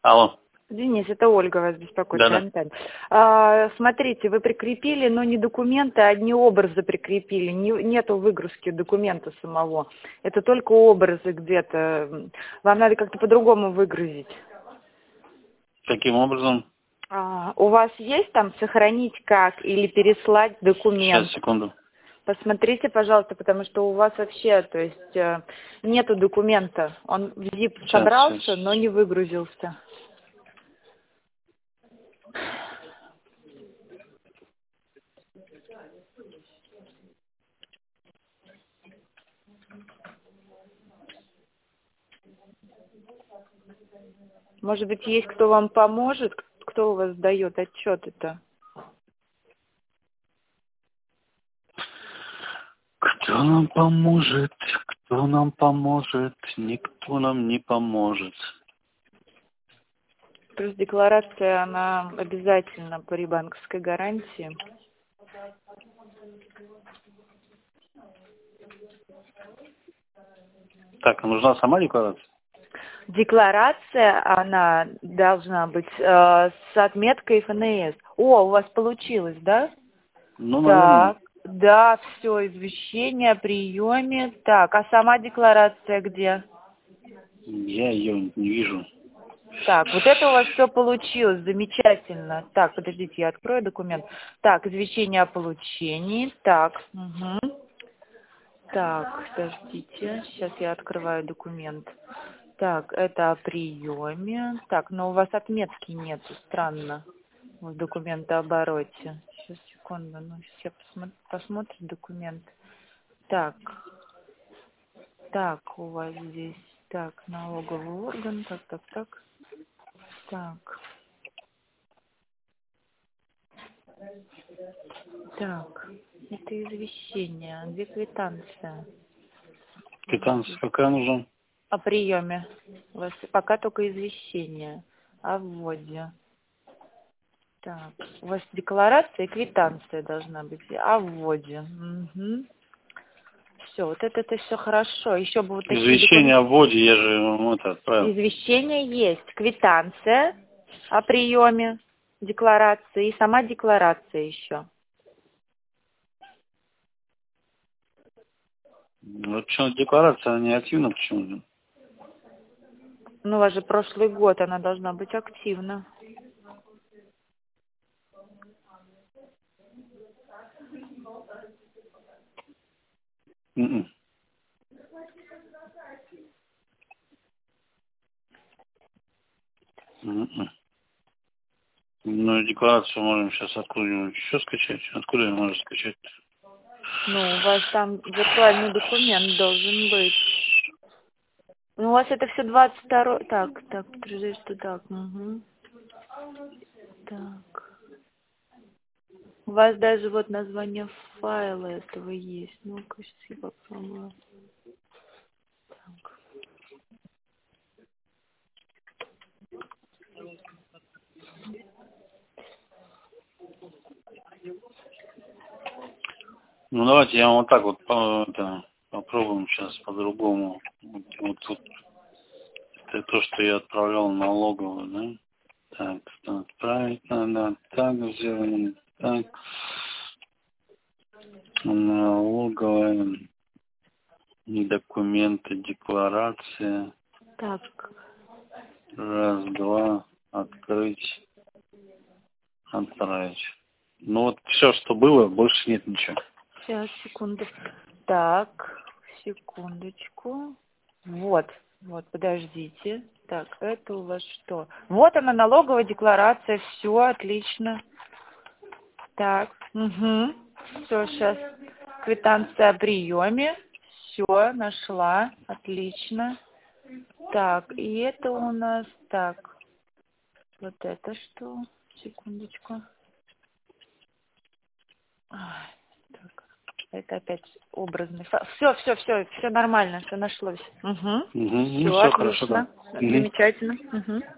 Алло. Денис, это Ольга вас беспокоит. Да-да. Смотрите, вы прикрепили, но не документы, а одни образы прикрепили. Нету выгрузки документа самого. Это только образы где-то. Вам надо как-то по-другому выгрузить. Каким образом? У вас есть там сохранить как или переслать документ? Сейчас, секунду. Посмотрите, пожалуйста, потому что у вас вообще, то есть, нету документа. Он в zip собрался, но не выгрузился. Может быть, есть кто вам поможет? Кто у вас дает отчеты-то? Кто нам поможет? Кто нам поможет? Никто нам не поможет. Плюс декларация, она обязательно при банковской гарантии. Так, а нужна сама декларация? Декларация, она должна быть с отметкой ФНС. О, у вас получилось, да? Ну, наверное. Так, да, все, извещение о приеме. Так, а сама декларация где? Я ее не вижу. Так, вот это у вас все получилось, замечательно. Так, подождите, я открою документ. Так, извещение о получении. Так, Так, подождите, сейчас я открываю документ. Так, это о приеме. Так, но у вас отметки нету, странно, в документообороте. Сейчас, секунду, ну, сейчас я посмотрю документ. Так, у вас здесь, так, налоговый орган, так. Так, это извещение, где квитанция? Квитанция какая нужна? О приеме. У вас пока только извещение о вводе. Так, у вас декларация и квитанция должна быть о вводе. Все, вот это все хорошо. Еще бы вот такие Извещение о вводе, я же вам это отправил. Извещение есть, квитанция о приеме декларации и сама декларация еще. Вот почему декларация, она не активна почему-то. Ну, у вас же прошлый год, она должна быть активна. Ну, декларацию можем сейчас откуда-нибудь еще скачать. Откуда ее можно скачать? Ну, у вас там виртуальный документ должен быть. Ну, у вас это все 22... Так, подожди, что так. Так. У вас даже вот название файла этого есть. Ну-ка, сейчас я попробую. Так. Ну, давайте я вам вот так вот попробуем сейчас по-другому. Вот тут это то, что я отправлял на налоговую, да? Так, отправить надо, так сделаем, так. Налоговая, документы, декларация. Так. Раз, два, открыть, отправить. Ну вот все, что было, больше нет ничего. Сейчас, секунду. Так, секундочку. Вот, подождите. Так, это у вас что? Вот она, налоговая декларация. Все, отлично. Так, Все, сейчас. Квитанция о приеме. Все, нашла. Отлично. Так, и это у нас, так. Вот это что? Секундочку. Так. Это опять образный файл. Все нормально, все нашлось. Все Все хорошо, да. отлично. Замечательно.